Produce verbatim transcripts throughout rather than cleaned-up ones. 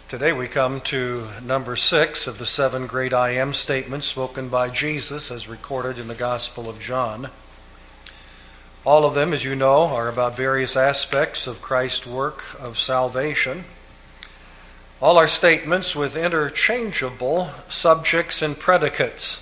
Today we come to number six of the seven great I am statements spoken by Jesus as recorded in the Gospel of John. All of them, as you know, are about various aspects of Christ's work of salvation. All are statements with interchangeable subjects and predicates.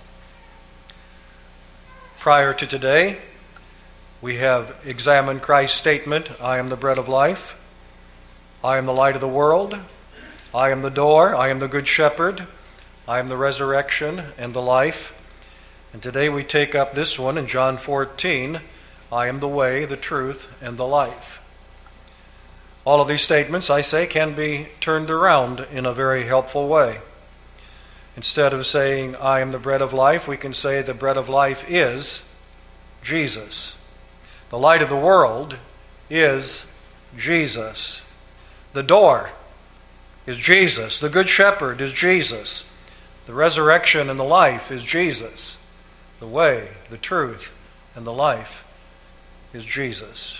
Prior to today, we have examined Christ's statement, I am the bread of life, I am the light of the world, I am the door, I am the good shepherd, I am the resurrection and the life. And today we take up this one in John fourteen, I am the way, the truth, and the life. All of these statements, I say, can be turned around in a very helpful way. Instead of saying, I am the bread of life, we can say the bread of life is Jesus. The light of the world is Jesus. The door is Jesus. The good shepherd is Jesus. The resurrection and the life is Jesus. The way, the truth, and the life is Jesus.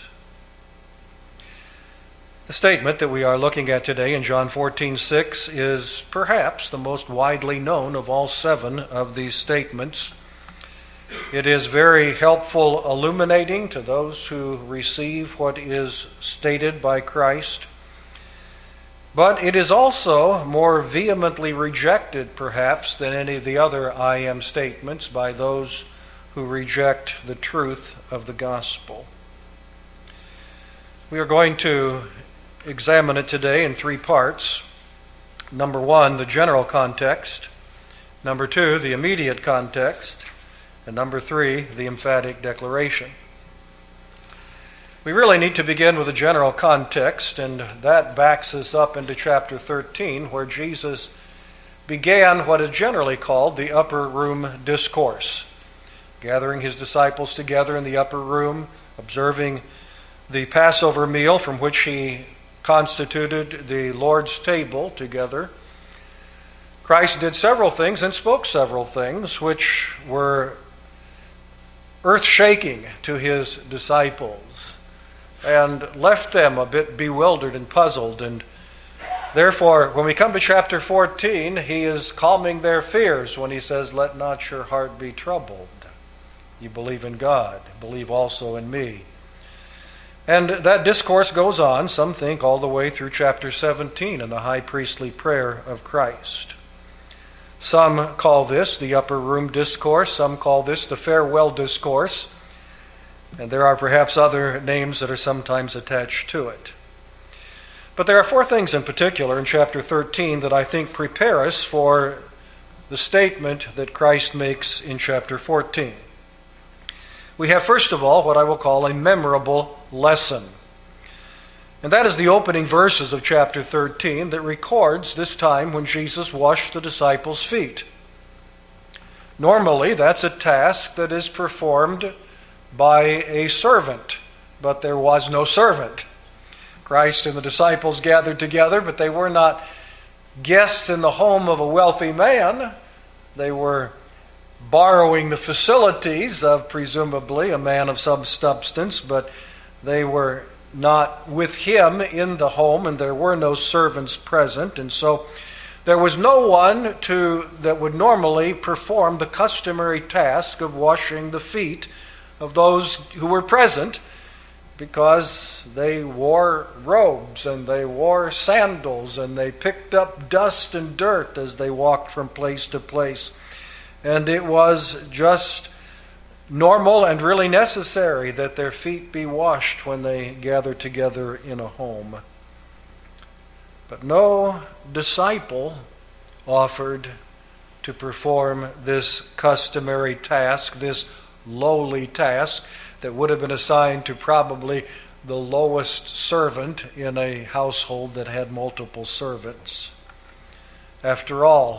The statement that we are looking at today in John fourteen six is perhaps the most widely known of all seven of these statements. It is very helpful, illuminating to those who receive what is stated by Christ. But it is also more vehemently rejected, perhaps, than any of the other I am statements by those who reject the truth of the gospel. We are going to examine it today in three parts. Number one, the general context. Number two, the immediate context. And number three, the emphatic declaration. We really need to begin with a general context, and that backs us up into chapter thirteen, where Jesus began what is generally called the upper room discourse, gathering his disciples together in the upper room, observing the Passover meal from which he constituted the Lord's table together. Christ did several things and spoke several things which were earth-shaking to his disciples, and left them a bit bewildered and puzzled. And therefore, when we come to chapter fourteen, he is calming their fears when he says, let not your heart be troubled. You believe in God, believe also in me. And that discourse goes on, some think all the way through chapter seventeen in the high priestly prayer of Christ. Some call this the upper room discourse, some call this the farewell discourse. And there are perhaps other names that are sometimes attached to it. But there are four things in particular in chapter thirteen that I think prepare us for the statement that Christ makes in chapter fourteen. We have, first of all, what I will call a memorable lesson. And that is the opening verses of chapter thirteen that records this time when Jesus washed the disciples' feet. Normally, that's a task that is performed by a servant, but there was no servant. Christ and the disciples gathered together, but they were not guests in the home of a wealthy man. They were borrowing the facilities of presumably a man of some substance, but they were not with him in the home, and there were no servants present, and so there was no one to that would normally perform the customary task of washing the feet of those who were present, because they wore robes and they wore sandals and they picked up dust and dirt as they walked from place to place. And it was just normal and really necessary that their feet be washed when they gathered together in a home. But no disciple offered to perform this customary task, this lowly task that would have been assigned to probably the lowest servant in a household that had multiple servants. After all,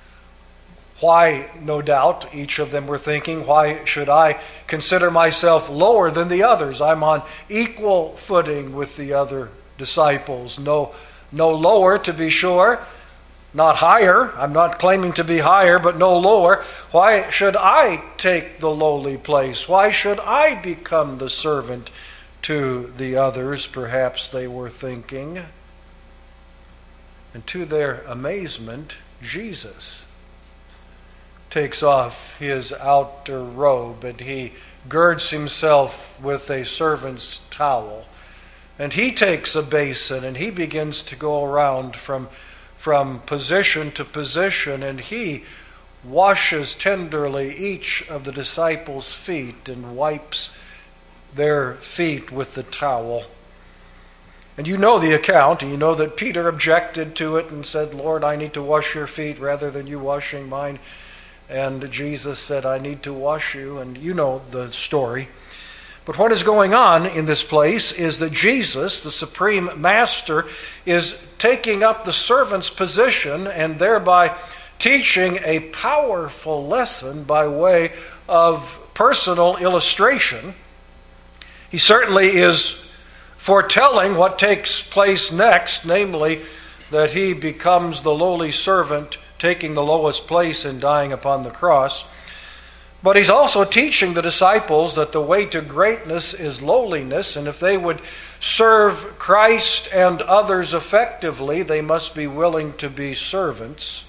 why, no doubt, each of them were thinking, why should I consider myself lower than the others? I'm on equal footing with the other disciples. No, no lower, to be sure. Not higher. I'm not claiming to be higher, but no lower. Why should I take the lowly place? Why should I become the servant to the others? Perhaps they were thinking. And to their amazement, Jesus takes off his outer robe and he girds himself with a servant's towel. And he takes a basin and he begins to go around from, from position to position, and he washes tenderly each of the disciples' feet and wipes their feet with the towel. And you know the account, and you know that Peter objected to it and said, "Lord, I need to wash your feet rather than you washing mine." And Jesus said, "I need to wash you," and you know the story. But what is going on in this place is that Jesus, the supreme master, is taking up the servant's position and thereby teaching a powerful lesson by way of personal illustration. He certainly is foretelling what takes place next, namely that he becomes the lowly servant, taking the lowest place and dying upon the cross. But he's also teaching the disciples that the way to greatness is lowliness, and if they would serve Christ and others effectively, they must be willing to be servants.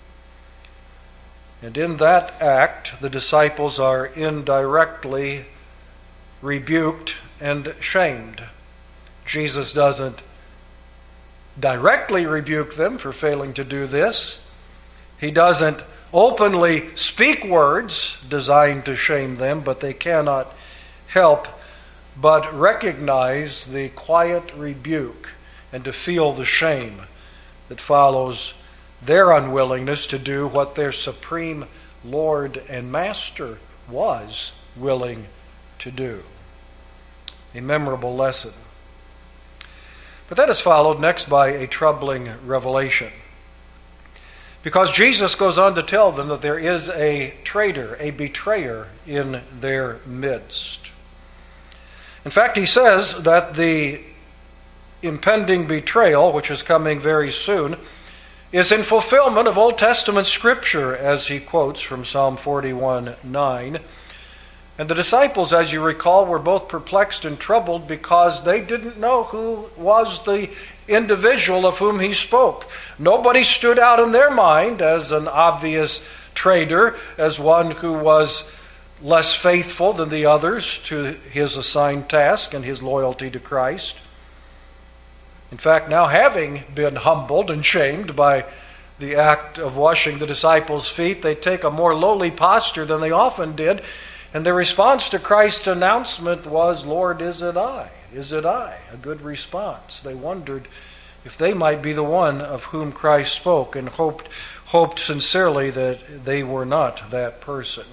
And in that act, the disciples are indirectly rebuked and shamed. Jesus doesn't directly rebuke them for failing to do this. He doesn't openly speak words designed to shame them, but they cannot help but recognize the quiet rebuke and to feel the shame that follows their unwillingness to do what their supreme Lord and Master was willing to do. A memorable lesson. But that is followed next by a troubling revelation. Because Jesus goes on to tell them that there is a traitor, a betrayer in their midst. In fact, he says that the impending betrayal, which is coming very soon, is in fulfillment of Old Testament Scripture, as he quotes from Psalm forty-one nine. And the disciples, as you recall, were both perplexed and troubled because they didn't know who was the individual of whom he spoke. Nobody stood out in their mind as an obvious traitor, as one who was less faithful than the others to his assigned task and his loyalty to Christ. In fact, now having been humbled and shamed by the act of washing the disciples' feet, they take a more lowly posture than they often did. And their response to Christ's announcement was, "Lord, is it I? Is it I?" A good response. They wondered if they might be the one of whom Christ spoke, and hoped, hoped sincerely that they were not that person.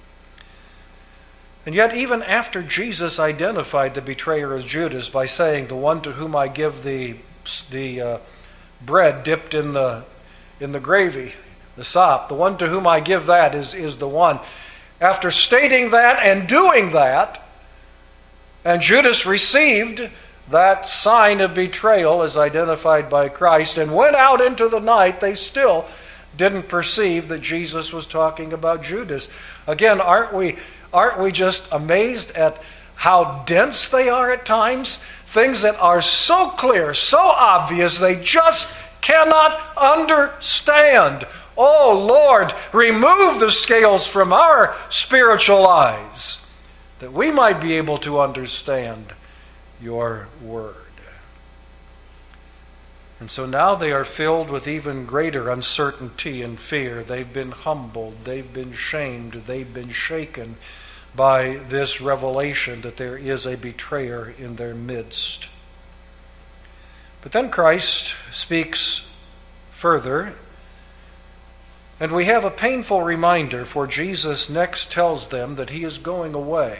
And yet, even after Jesus identified the betrayer as Judas by saying, "The one to whom I give the the uh, bread dipped in the in the gravy, the sop, the one to whom I give that is is the one." After stating that and doing that, and Judas received that sign of betrayal as identified by Christ and went out into the night, they still didn't perceive that Jesus was talking about Judas. Again, aren't we aren't we just amazed at how dense they are at times? Things that are so clear, so obvious, they just cannot understand. Oh Lord, remove the scales from our spiritual eyes that we might be able to understand your word. And so now they are filled with even greater uncertainty and fear. They've been humbled, they've been shamed, they've been shaken by this revelation that there is a betrayer in their midst. But then Christ speaks further, and we have a painful reminder, for Jesus next tells them that he is going away.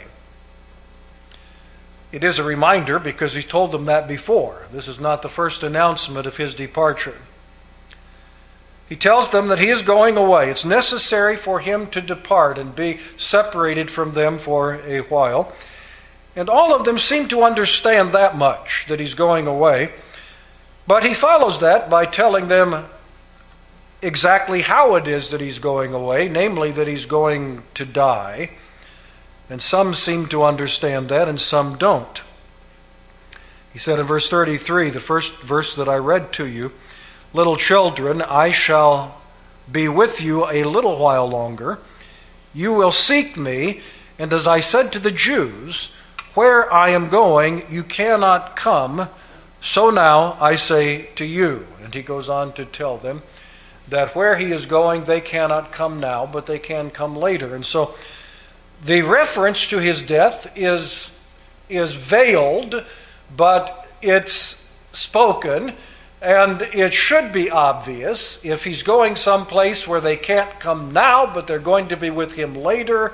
It is a reminder because he told them that before. This is not the first announcement of his departure. He tells them that he is going away. It's necessary for him to depart and be separated from them for a while. And all of them seem to understand that much, that he's going away. But he follows that by telling them exactly how it is that he's going away, namely that he's going to die. And some seem to understand that and some don't. He said in verse thirty-three, the first verse that I read to you, Little children, I shall be with you a little while longer. You will seek me, and as I said to the Jews, where I am going, you cannot come. So now I say to you. And he goes on to tell them that where he is going, they cannot come now, but they can come later. And so the reference to his death is, is veiled, but it's spoken, and it should be obvious. If he's going someplace where they can't come now, but they're going to be with him later,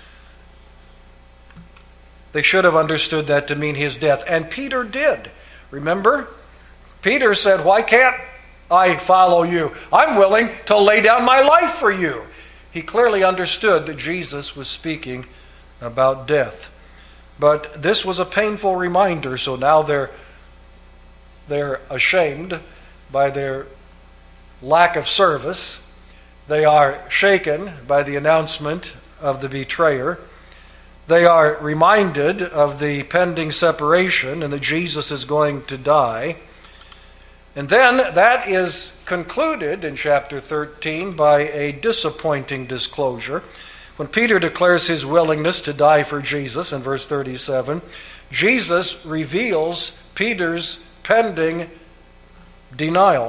they should have understood that to mean his death. And Peter did. Remember? Peter said, why can't I follow you? I'm willing to lay down my life for you. He clearly understood that Jesus was speaking about death. But this was a painful reminder, so now they're they're ashamed by their lack of service. They are shaken by the announcement of the betrayer. They are reminded of the pending separation and that Jesus is going to die. And then that is concluded in chapter thirteen by a disappointing disclosure. When Peter declares his willingness to die for Jesus in verse thirty-seven, Jesus reveals Peter's pending denial.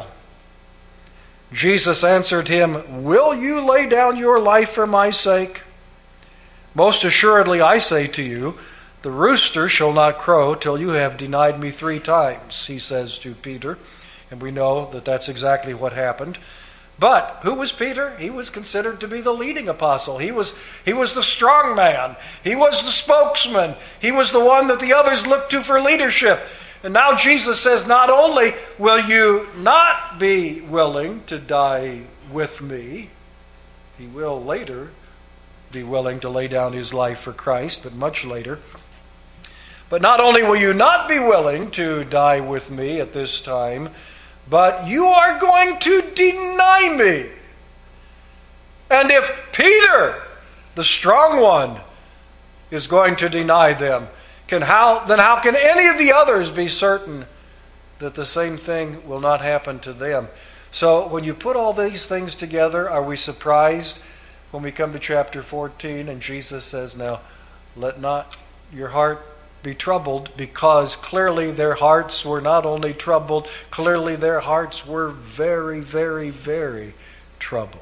Jesus answered him, will you lay down your life for my sake? Most assuredly I say to you, the rooster shall not crow till you have denied me three times, he says to Peter. And we know that that's exactly what happened. But who was Peter? He was considered to be the leading apostle. He was, he was the strong man. He was the spokesman. He was the one that the others looked to for leadership. And now Jesus says, not only will you not be willing to die with me, he will later be willing to lay down his life for Christ, but much later. But not only will you not be willing to die with me at this time, but you are going to deny me. And if Peter, the strong one, is going to deny them, can how then how can any of the others be certain that the same thing will not happen to them? So when you put all these things together, are we surprised when we come to chapter fourteen and Jesus says, now, let not your heart be troubled, because clearly their hearts were not only troubled, clearly their hearts were very, very, very troubled.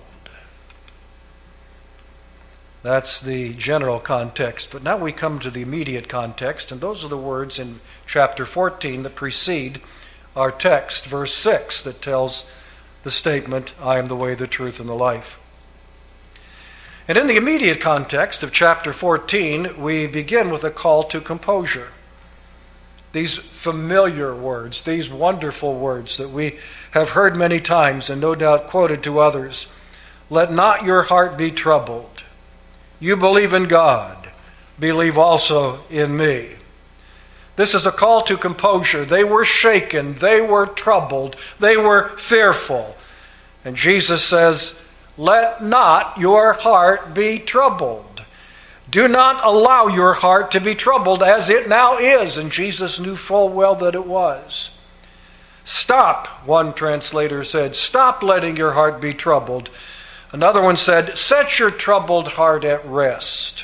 That's the general context. But now we come to the immediate context, and those are the words in chapter fourteen that precede our text, verse six, that tells the statement, I am the way, the truth, and the life. And in the immediate context of chapter fourteen, we begin with a call to composure. These familiar words, these wonderful words that we have heard many times and no doubt quoted to others. Let not your heart be troubled. You believe in God, believe also in me. This is a call to composure. They were shaken, they were troubled, they were fearful. And Jesus says, let not your heart be troubled. Do not allow your heart to be troubled as it now is. And Jesus knew full well that it was. Stop, one translator said, stop letting your heart be troubled. Another one said, set your troubled heart at rest.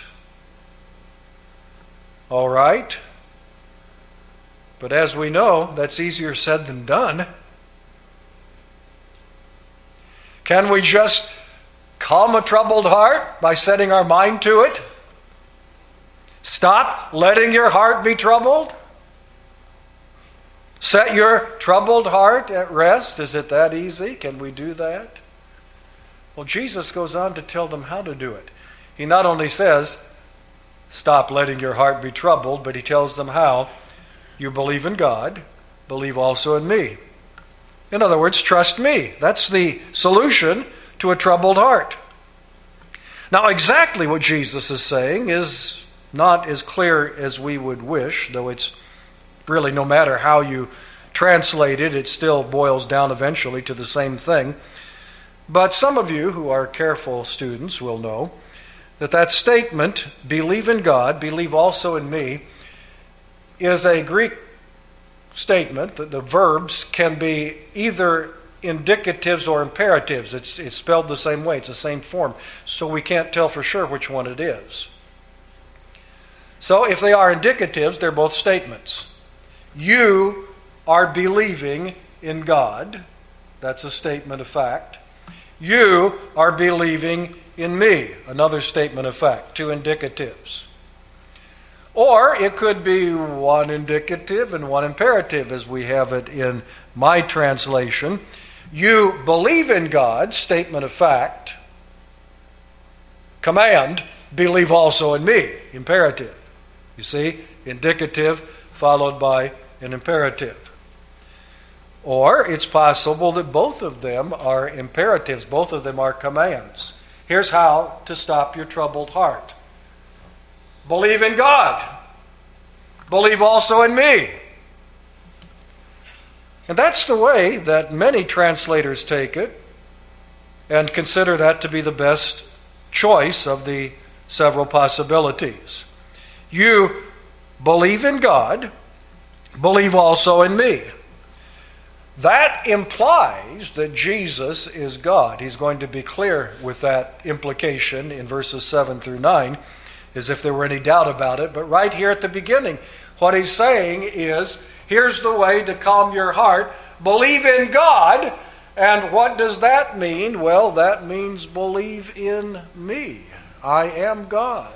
All right. But as we know, that's easier said than done. Can we just calm a troubled heart by setting our mind to it? Stop letting your heart be troubled? Set your troubled heart at rest? Is it that easy? Can we do that? Well, Jesus goes on to tell them how to do it. He not only says, stop letting your heart be troubled, but he tells them how. You believe in God, believe also in me. In other words, trust me. That's the solution to a troubled heart. Now, exactly what Jesus is saying is not as clear as we would wish, though it's really, no matter how you translate it, it still boils down eventually to the same thing. But some of you who are careful students will know that that statement, believe in God, believe also in me, is a Greek statement that the verbs can be either indicatives or imperatives. It's, it's spelled the same way. It's the same form. So we can't tell for sure which one it is. So if they are indicatives, they're both statements. You are believing in God. That's a statement of fact. You are believing in me. Another statement of fact. Two indicatives. Or it could be one indicative and one imperative, as we have it in my translation. You believe in God, statement of fact. Command, believe also in me, imperative. You see, indicative followed by an imperative. Or it's possible that both of them are imperatives, both of them are commands. Here's how to stop your troubled heart. Believe in God. Believe also in me. And that's the way that many translators take it and consider that to be the best choice of the several possibilities. You believe in God, believe also in me. That implies that Jesus is God. He's going to be clear with that implication in verses seven through nine, as if there were any doubt about it. But right here at the beginning, what he's saying is, here's the way to calm your heart. Believe in God. And what does that mean? Well, that means believe in me. I am God.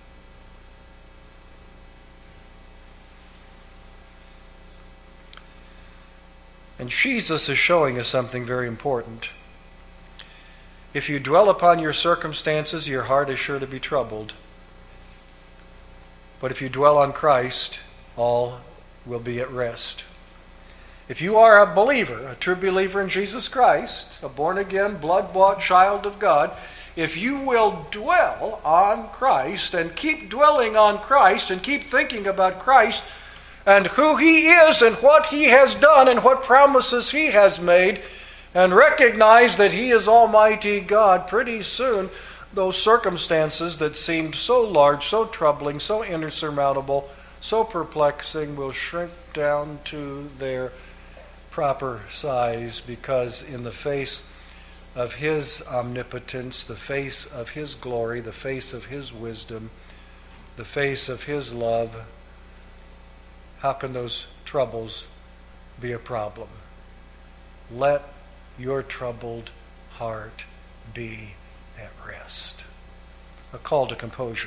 And Jesus is showing us something very important. If you dwell upon your circumstances, your heart is sure to be troubled. But if you dwell on Christ, all will be at rest. If you are a believer, a true believer in Jesus Christ, a born-again, blood-bought child of God, if you will dwell on Christ and keep dwelling on Christ and keep thinking about Christ and who He is and what He has done and what promises He has made, and recognize that He is Almighty God, pretty soon those circumstances that seemed so large, so troubling, so insurmountable, so perplexing will shrink down to their proper size, because in the face of His omnipotence, the face of His glory, the face of His wisdom, the face of His love, how can those troubles be a problem? Let your troubled heart be at rest. A call to composure.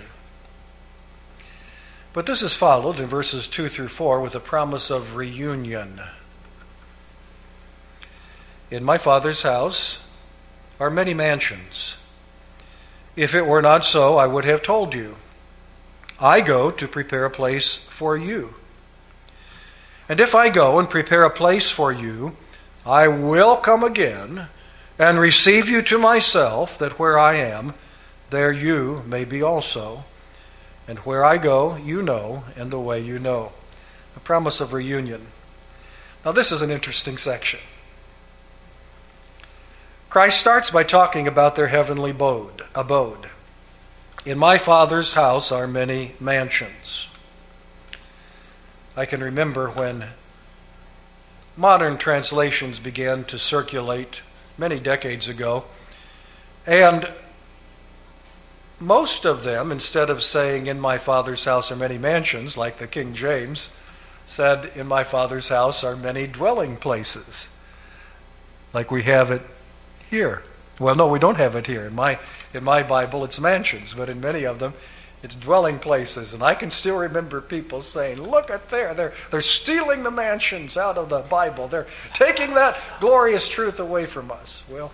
But this is followed in verses two through four with a promise of reunion. In my Father's house are many mansions. If it were not so, I would have told you. I go to prepare a place for you. And if I go and prepare a place for you, I will come again and receive you to myself, that where I am, there you may be also. And where I go, you know, and the way you know. The promise of reunion. Now this is an interesting section. Christ starts by talking about their heavenly abode. abode. In my Father's house are many mansions. I can remember when modern translations began to circulate many decades ago, and most of them, instead of saying, in my Father's house are many mansions, like the King James, said, in my Father's house are many dwelling places, like we have it here. Well, no, we don't have it here. In my, in my Bible, it's mansions, but in many of them, it's dwelling places. And I can still remember people saying, look at there, they're, they're stealing the mansions out of the Bible. They're taking that glorious truth away from us. Well,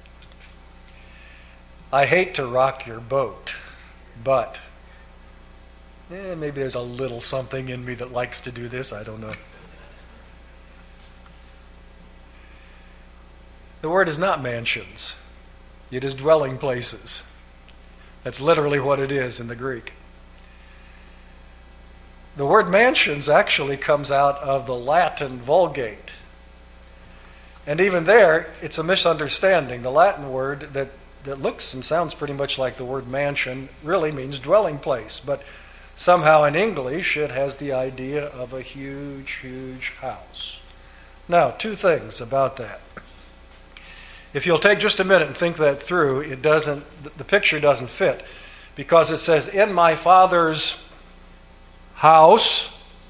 I hate to rock your boat, but eh, maybe there's a little something in me that likes to do this. I don't know. The word is not mansions. It is dwelling places. That's literally what it is in the Greek. The word mansions actually comes out of the Latin Vulgate. And even there, it's a misunderstanding. The Latin word that, that looks and sounds pretty much like the word mansion really means dwelling place. But somehow in English, it has the idea of a huge, huge house. Now, two things about that. If you'll take just a minute and think that through, it doesn't, the picture doesn't fit. Because it says, in my Father's house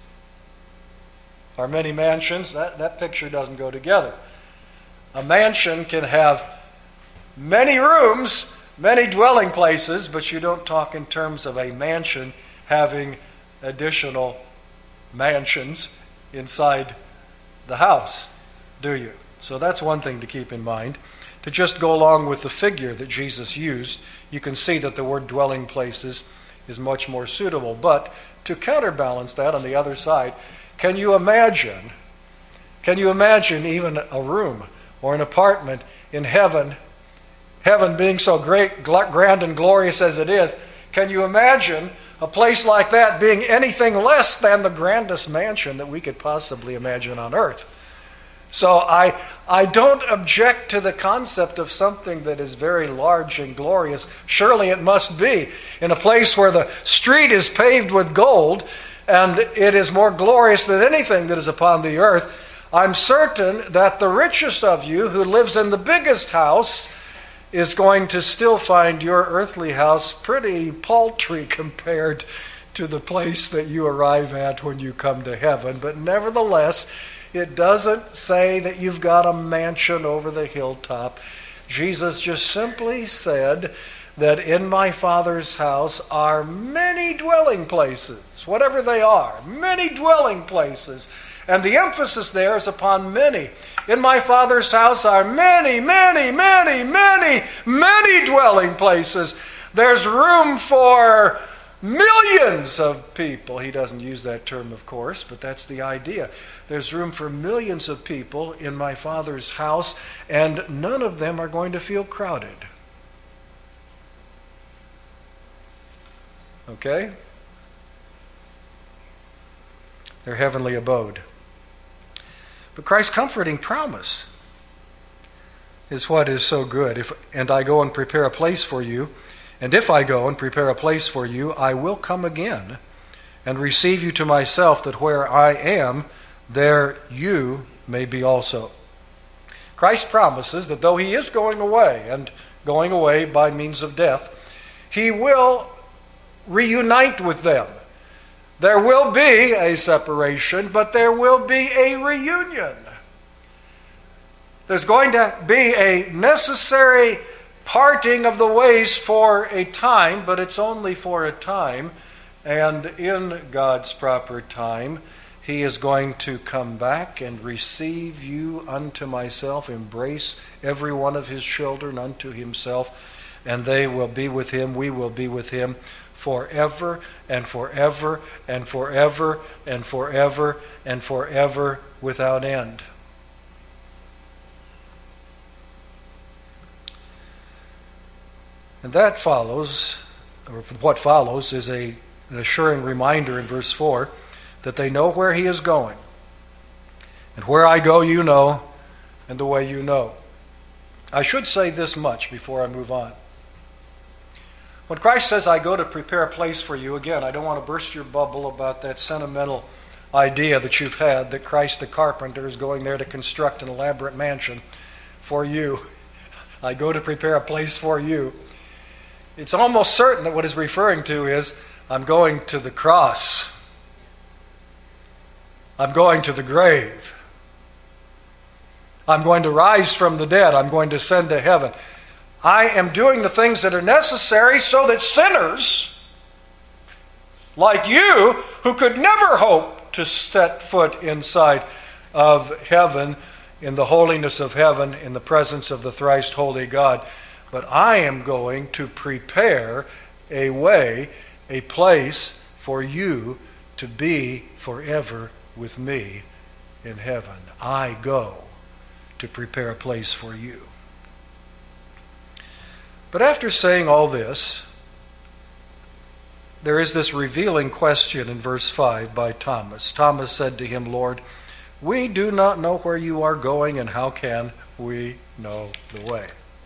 are many mansions. That, that picture doesn't go together. A mansion can have many rooms, many dwelling places, but you don't talk in terms of a mansion having additional mansions inside the house, do you? So that's one thing to keep in mind. To just go along with the figure that Jesus used, you can see that the word dwelling places is much more suitable. But to counterbalance that on the other side, can you imagine, can you imagine even a room or an apartment in heaven, heaven being so great, grand and glorious as it is, can you imagine a place like that being anything less than the grandest mansion that we could possibly imagine on earth? So I I don't object to the concept of something that is very large and glorious. Surely it must be in a place where the street is paved with gold and it is more glorious than anything that is upon the earth. I'm certain that the richest of you who lives in the biggest house is going to still find your earthly house pretty paltry compared to the place that you arrive at when you come to heaven. But nevertheless, it doesn't say that you've got a mansion over the hilltop. Jesus just simply said that in my Father's house are many dwelling places, whatever they are, many dwelling places. And the emphasis there is upon many. In my Father's house are many, many, many, many, many dwelling places. There's room for millions of people. He doesn't use that term, of course, but that's the idea. There's room for millions of people in my Father's house, and none of them are going to feel crowded. Okay? Their heavenly abode. But Christ's comforting promise is what is so good. If, and I go and prepare a place for you, and if I go and prepare a place for you, I will come again and receive you to myself, that where I am, there you may be also. Christ promises that though he is going away, and going away by means of death, he will reunite with them. There will be a separation, but there will be a reunion. There's going to be a necessary parting of the ways for a time, but it's only for a time. And in God's proper time, he is going to come back and receive you unto myself, embrace every one of his children unto himself, and they will be with him, we will be with him forever and forever and forever and forever and forever without end. And that follows, or what follows, is a, an assuring reminder in verse four that they know where he is going. And where I go, you know, and the way you know. I should say this much before I move on. When Christ says, I go to prepare a place for you, again, I don't want to burst your bubble about that sentimental idea that you've had that Christ the carpenter is going there to construct an elaborate mansion for you. I go to prepare a place for you. It's almost certain that what he's referring to is, I'm going to the cross. I'm going to the grave. I'm going to rise from the dead. I'm going to ascend to heaven. I am doing the things that are necessary so that sinners like you, who could never hope to set foot inside of heaven, in the holiness of heaven, in the presence of the thrice holy God, but I am going to prepare a way, a place for you to be forever with me in heaven. I go to prepare a place for you. But after saying all this, there is this revealing question in verse five by Thomas. Thomas said to him, Lord, we do not know where you are going, and how can we know the way?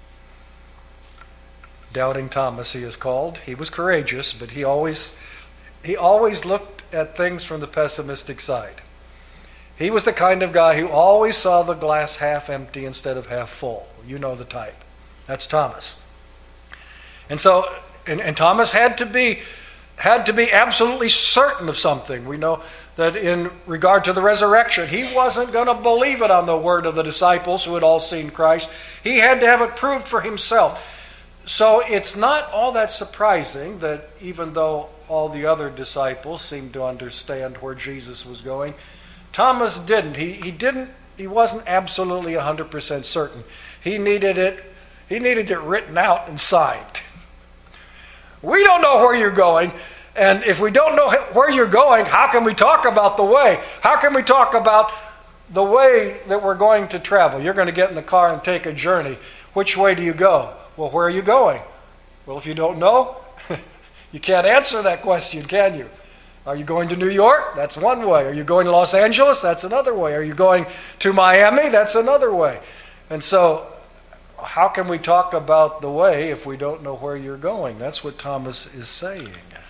Doubting Thomas, he is called. He was courageous, but he always, he always looked at things from the pessimistic side. He was the kind of guy who always saw the glass half empty instead of half full. You know the type. That's Thomas. And so, and, and Thomas had to be had to be absolutely certain of something. We know that in regard to the resurrection, he wasn't going to believe it on the word of the disciples who had all seen Christ. He had to have it proved for himself. So it's not all that surprising that even though all the other disciples seemed to understand where Jesus was going, Thomas didn't. He he didn't. He wasn't absolutely one hundred percent certain. He needed it. He needed it written out and signed. We don't know where you're going, and if we don't know where you're going, how can we talk about the way? How can we talk about the way that we're going to travel? You're going to get in the car and take a journey. Which way do you go? Well, where are you going? Well, if you don't know, you can't answer that question, can you? Are you going to New York? That's one way. Are you going to Los Angeles? That's another way. Are you going to Miami? That's another way. And so, how can we talk about the way if we don't know where you're going? That's what Thomas is saying.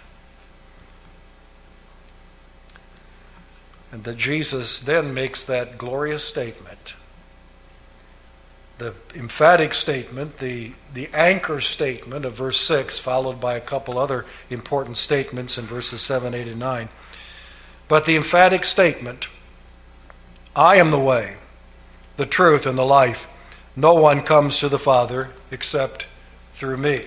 And that Jesus then makes that glorious statement. The emphatic statement, the, the anchor statement of verse six, followed by a couple other important statements in verses seven, eight, and nine. But the emphatic statement, I am the way, the truth, and the life. No one comes to the Father except through me.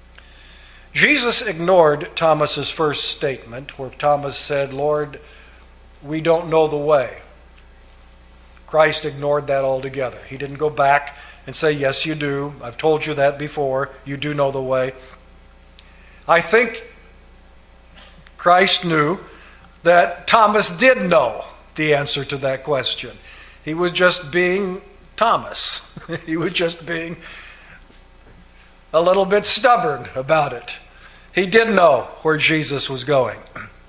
Jesus ignored Thomas's first statement, where Thomas said, Lord, we don't know the way. Christ ignored that altogether. He didn't go back and say, yes, you do. I've told you that before. You do know the way. I think Christ knew that Thomas did know the answer to that question. He was just being Thomas. He was just being a little bit stubborn about it. He did know where Jesus was going.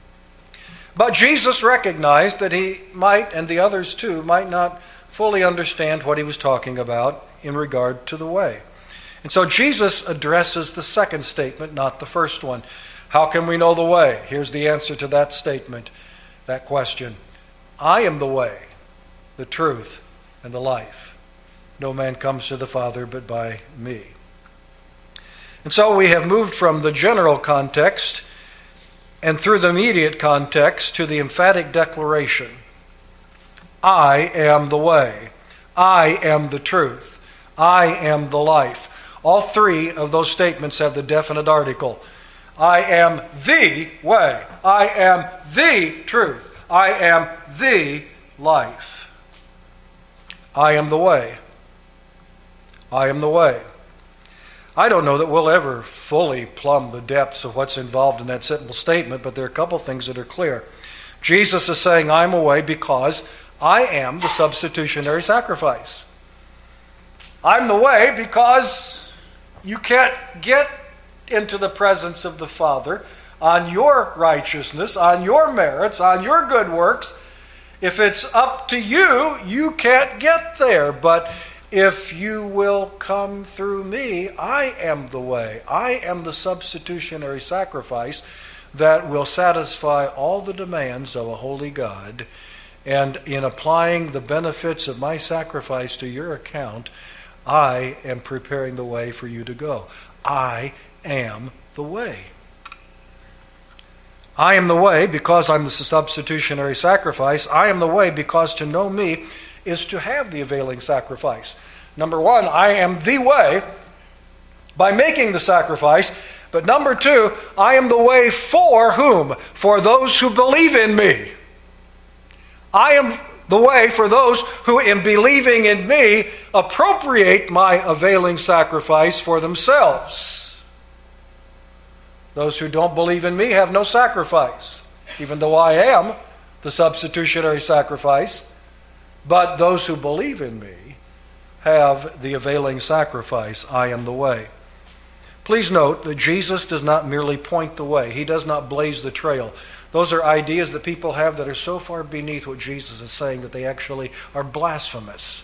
But Jesus recognized that he might, and the others too, might not fully understand what he was talking about in regard to the way. And so Jesus addresses the second statement, not the first one. How can we know the way? Here's the answer to that statement, that question. I am the way, the truth, and the life. No man comes to the Father but by me. And so we have moved from the general context and through the immediate context to the emphatic declaration. I am the way. I am the truth. I am the life. All three of those statements have the definite article. I am the way. I am the truth. I am the life. I am the way. I am the way. I don't know that we'll ever fully plumb the depths of what's involved in that simple statement, but there are a couple things that are clear. Jesus is saying, I'm a way because I am the substitutionary sacrifice. I'm the way because you can't get into the presence of the Father on your righteousness, on your merits, on your good works. If it's up to you, you can't get there. But if you will come through me, I am the way. I am the substitutionary sacrifice that will satisfy all the demands of a holy God. And in applying the benefits of my sacrifice to your account, I am preparing the way for you to go. I am the way. I am the way because I'm the substitutionary sacrifice. I am the way because to know me is to have the availing sacrifice. Number one, I am the way by making the sacrifice. But number two, I am the way for whom? For those who believe in me. I am the way for those who, in believing in me, appropriate my availing sacrifice for themselves. Those who don't believe in me have no sacrifice, even though I am the substitutionary sacrifice. But those who believe in me have the availing sacrifice. I am the way. Please note that Jesus does not merely point the way. He does not blaze the trail. Those are ideas that people have that are so far beneath what Jesus is saying that they actually are blasphemous.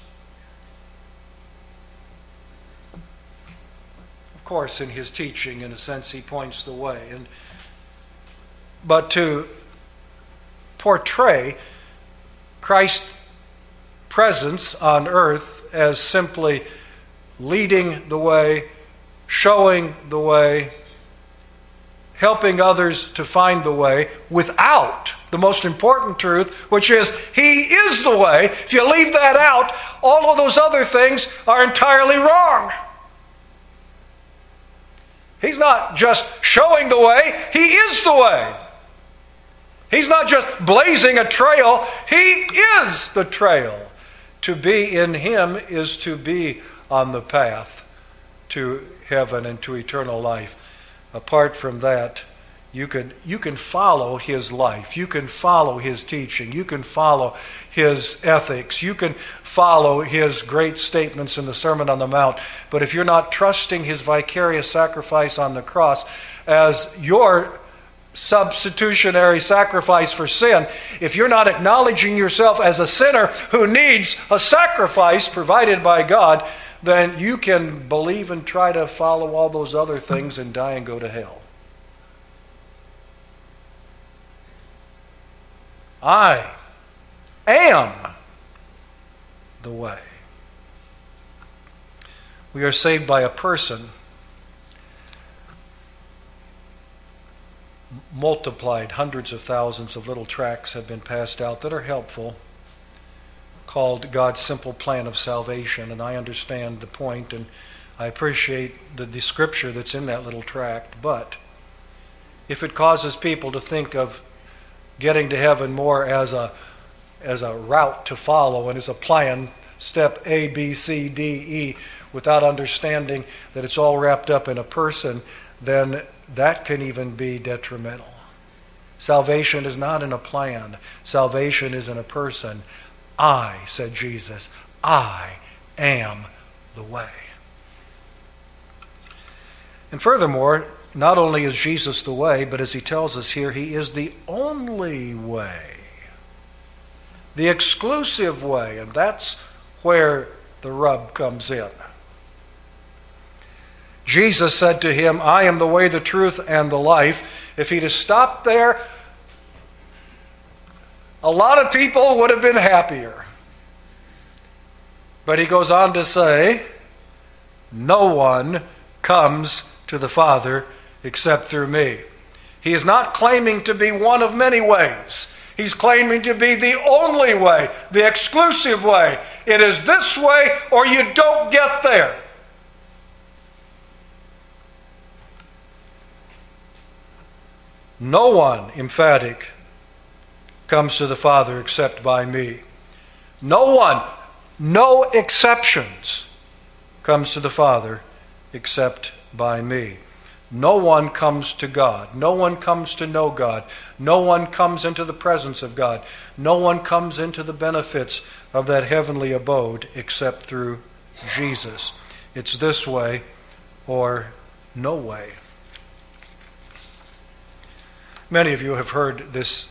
Of course, in his teaching, in a sense, he points the way. And, but to portray Christ's presence on earth as simply leading the way, showing the way, helping others to find the way, without the most important truth, which is He is the way. If you leave that out, all of those other things are entirely wrong. He's not just showing the way, He is the way. He's not just blazing a trail, He is the trail. To be in Him is to be on the path to heaven and to eternal life. Apart from that, you can, you can follow His life. You can follow His teaching. You can follow His ethics. You can follow His great statements in the Sermon on the Mount. But if you're not trusting His vicarious sacrifice on the cross as your substitutionary sacrifice for sin, if you're not acknowledging yourself as a sinner who needs a sacrifice provided by God, then you can believe and try to follow all those other things and die and go to hell. I am the way. We are saved by a person, multiplied. Hundreds of thousands of little tracts have been passed out that are helpful, called God's Simple Plan of Salvation. And I understand the point, and I appreciate the, the scripture that's in that little tract. But if it causes people to think of getting to heaven more as a as a route to follow and as a plan, step A, B, C, D, E, without understanding that it's all wrapped up in a person, then that can even be detrimental. Salvation is not in a plan. Salvation is in a person. I, said Jesus, I am the way. And furthermore, not only is Jesus the way, but as he tells us here, he is the only way. The exclusive way. And that's where the rub comes in. Jesus said to him, I am the way, the truth, and the life. If he'd have stopped there, a lot of people would have been happier. But he goes on to say, no one comes to the Father except through me. He is not claiming to be one of many ways. He's claiming to be the only way, the exclusive way. It is this way or you don't get there. No one, emphatic, comes to the Father except by me. No one, no exceptions, comes to the Father except by me. No one comes to God. No one comes to know God. No one comes into the presence of God. No one comes into the benefits of that heavenly abode except through Jesus. It's this way or no way. Many of you have heard this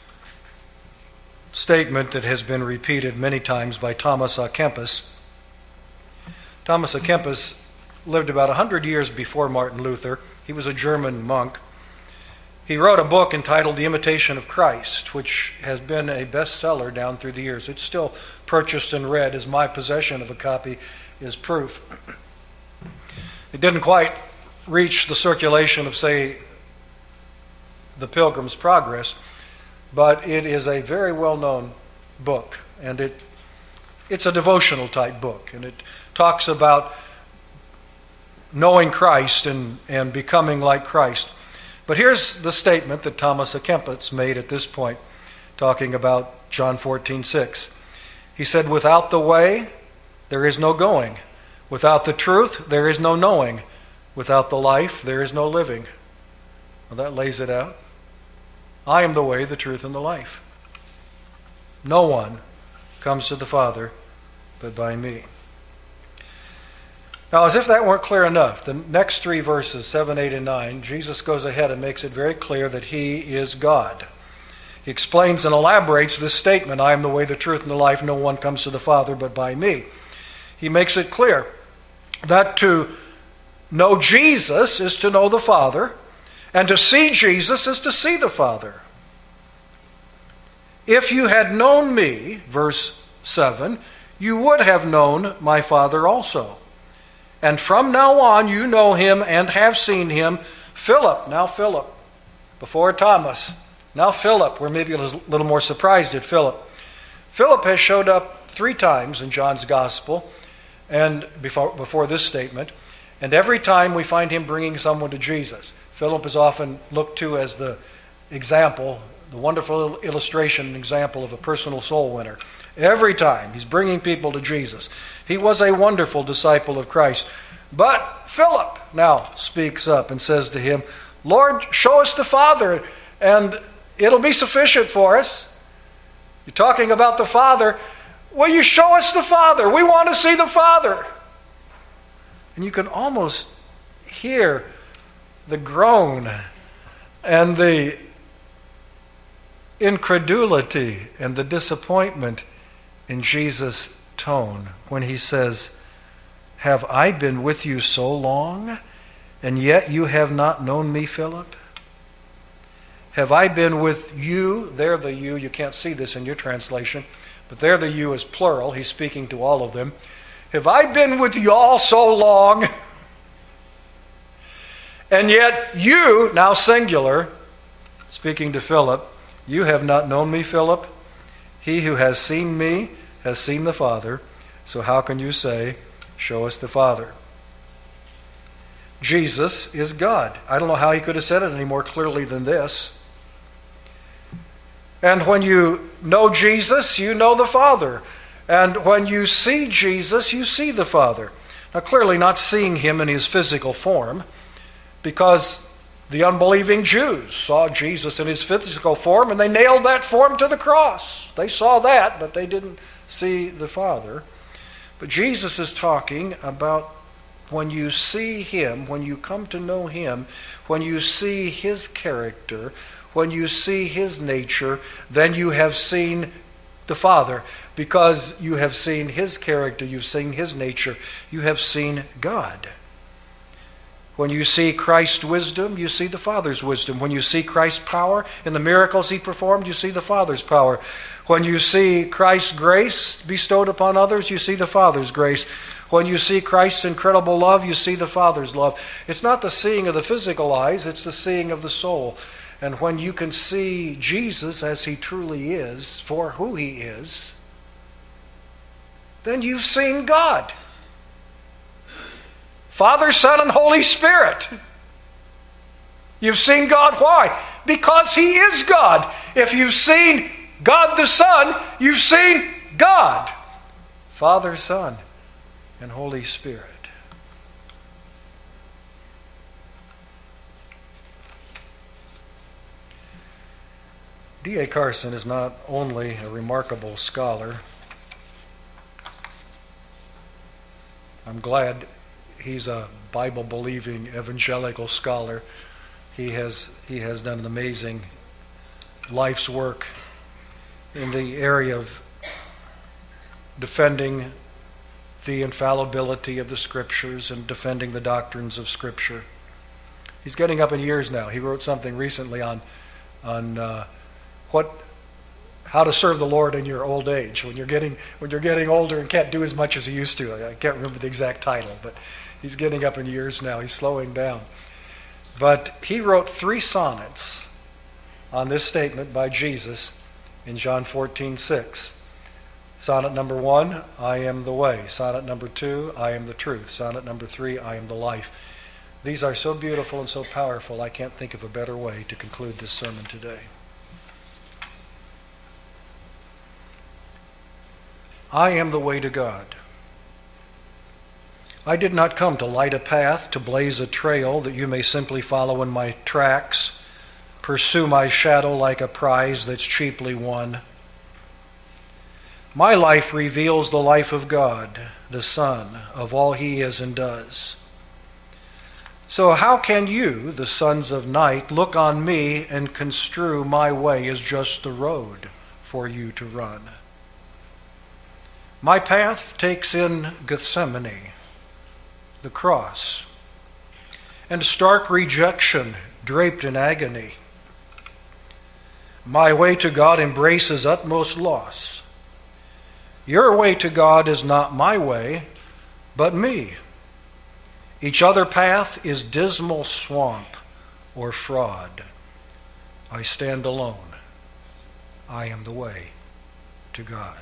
statement that has been repeated many times by Thomas à Kempis. Thomas à Kempis lived about one hundred years before Martin Luther. He was a German monk. He wrote a book entitled The Imitation of Christ, which has been a bestseller down through the years. It's still purchased and read, as my possession of a copy is proof. It didn't quite reach the circulation of, say, The Pilgrim's Progress, but it is a very well-known book, and it it's a devotional type book, and it talks about knowing Christ and, and becoming like Christ. But here's the statement that Thomas à Kempis made at this point, talking about John fourteen six. He said, without the way, there is no going. Without the truth, there is no knowing. Without the life, there is no living. Well, that lays it out. I am the way, the truth, and the life. No one comes to the Father but by me. Now, as if that weren't clear enough, the next three verses, seven, eight, and nine, Jesus goes ahead and makes it very clear that he is God. He explains and elaborates this statement, I am the way, the truth, and the life. No one comes to the Father but by me. He makes it clear that to know Jesus is to know the Father, and to see Jesus is to see the Father. If you had known me, verse seven, you would have known my Father also. And from now on you know him and have seen him. Philip, now Philip, before Thomas. Now Philip, we're maybe a little more surprised at Philip. Philip has showed up three times in John's Gospel, and before, before this statement, and every time we find him bringing someone to Jesus. Philip is often looked to as the example, the wonderful illustration and example of a personal soul winner. Every time he's bringing people to Jesus. He was a wonderful disciple of Christ. But Philip now speaks up and says to him, Lord, show us the Father, and it'll be sufficient for us. You're talking about the Father. Will you show us the Father? We want to see the Father. And you can almost hear the groan and the incredulity and the disappointment in Jesus' tone when he says, have I been with you so long, and yet you have not known me, Philip? Have I been with you? There the you, you can't see this in your translation, but there the you is plural. He's speaking to all of them. Have I been with you all so long? And yet you, now singular, speaking to Philip, you have not known me, Philip. He who has seen me has seen the Father. So how can you say, show us the Father? Jesus is God. I don't know how he could have said it any more clearly than this. And when you know Jesus, you know the Father. And when you see Jesus, you see the Father. Now, clearly not seeing him in his physical form, because the unbelieving Jews saw Jesus in his physical form, and they nailed that form to the cross. They saw that, but they didn't see the Father. But Jesus is talking about when you see him, when you come to know him, when you see his character, when you see his nature, then you have seen the Father. Because you have seen his character, you've seen his nature, you have seen God. When you see Christ's wisdom, you see the Father's wisdom. When you see Christ's power in the miracles he performed, you see the Father's power. When you see Christ's grace bestowed upon others, you see the Father's grace. When you see Christ's incredible love, you see the Father's love. It's not the seeing of the physical eyes, it's the seeing of the soul. And when you can see Jesus as he truly is, for who he is, then you've seen God. Father, Son, and Holy Spirit. You've seen God. Why? Because he is God. If you've seen God the Son, you've seen God. Father, Son, and Holy Spirit. D A Carson is not only a remarkable scholar. I'm glad he's a Bible-believing evangelical scholar. He has he has done an amazing life's work in the area of defending the infallibility of the Scriptures and defending the doctrines of Scripture. He's getting up in years now. He wrote something recently on on uh, what how to serve the Lord in your old age when you're getting when you're getting older and can't do as much as you used to. I can't remember the exact title, but he's getting up in years now. He's slowing down. But he wrote three sonnets on this statement by Jesus in John fourteen six. Sonnet number one, I am the way. Sonnet number two, I am the truth. Sonnet number three, I am the life. These are so beautiful and so powerful, I can't think of a better way to conclude this sermon today. I am the way to God. I did not come to light a path, to blaze a trail that you may simply follow in my tracks, pursue my shadow like a prize that's cheaply won. My life reveals the life of God, the Son, of all he is and does. So how can you, the sons of night, look on me and construe my way as just the road for you to run? My path takes in Gethsemane, the cross, and stark rejection draped in agony. My way to God embraces utmost loss. Your way to God is not my way, but me. Each other path is dismal swamp or fraud. I stand alone. I am the way to God.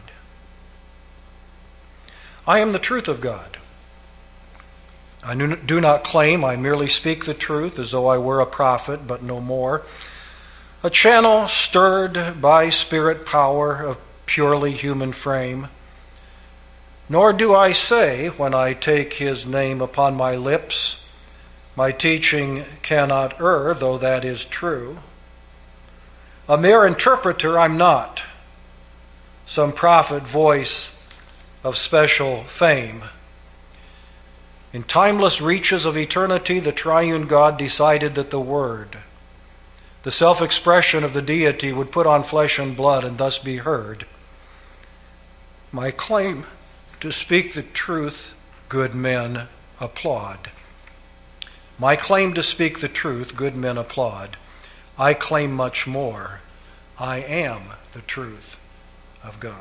I am the truth of God. I do not claim, I merely speak the truth as though I were a prophet, but no more. A channel stirred by spirit power of purely human frame. Nor do I say, when I take his name upon my lips, my teaching cannot err, though that is true. A mere interpreter I'm not, some prophet voice of special fame. In timeless reaches of eternity, the triune God decided that the Word, the self-expression of the deity, would put on flesh and blood and thus be heard. My claim to speak the truth, good men applaud. My claim to speak the truth, good men applaud. I claim much more. I am the truth of God.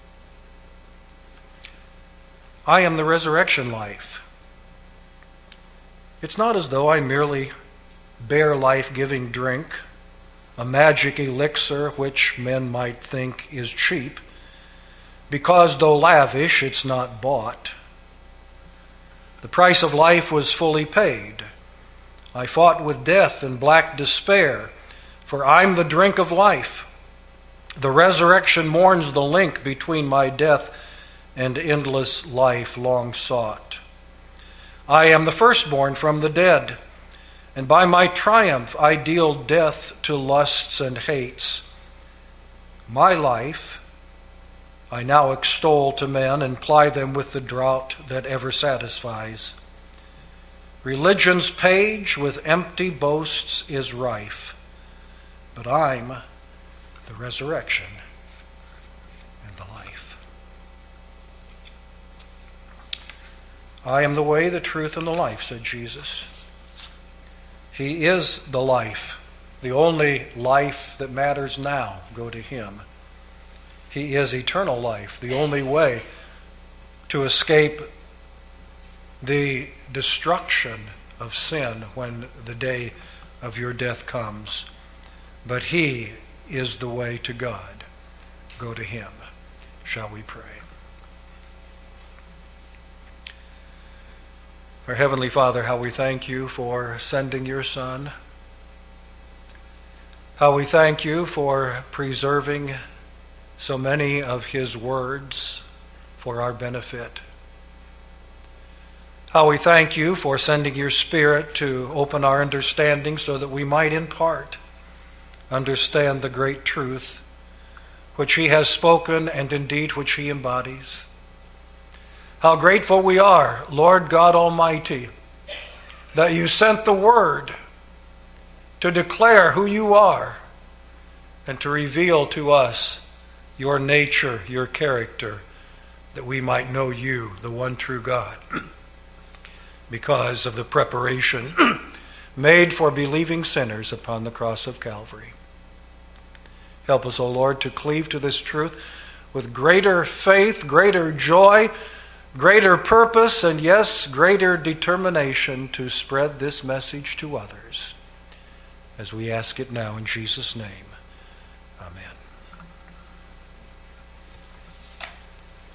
I am the resurrection life. It's not as though I merely bear life-giving drink, a magic elixir which men might think is cheap, because though lavish, it's not bought. The price of life was fully paid. I fought with death and black despair, for I'm the drink of life. The resurrection mourns the link between my death and endless life long sought. I am the firstborn from the dead, and by my triumph I deal death to lusts and hates. My life I now extol to men and ply them with the draught that ever satisfies. Religion's page with empty boasts is rife, but I'm the resurrection and the life. I am the way, the truth, and the life, said Jesus. He is the life, the only life that matters now. Go to him. He is eternal life, the only way to escape the destruction of sin when the day of your death comes. But he is the way to God. Go to him. Shall we pray? Our Heavenly Father, how we thank you for sending your Son. How we thank you for preserving so many of his words for our benefit. How we thank you for sending your Spirit to open our understanding so that we might in part understand the great truth which he has spoken and indeed which he embodies. How grateful we are, Lord God Almighty, that you sent the Word to declare who you are and to reveal to us your nature, your character, that we might know you, the one true God, because of the preparation made for believing sinners upon the cross of Calvary. Help us, O Lord, to cleave to this truth with greater faith, greater joy, greater purpose, and yes, greater determination to spread this message to others. As we ask it now in Jesus' name. Amen.